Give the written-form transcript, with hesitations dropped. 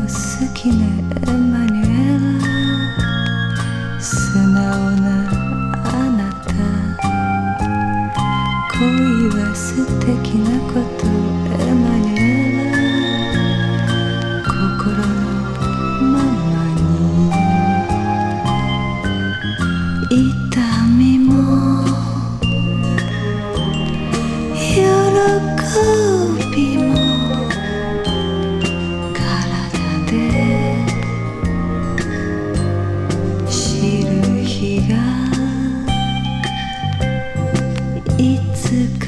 好きねエマニュエラ、素直なあなた、恋は素敵なことエマニュエラ、心のままに痛みも喜びも体で知る日がいつか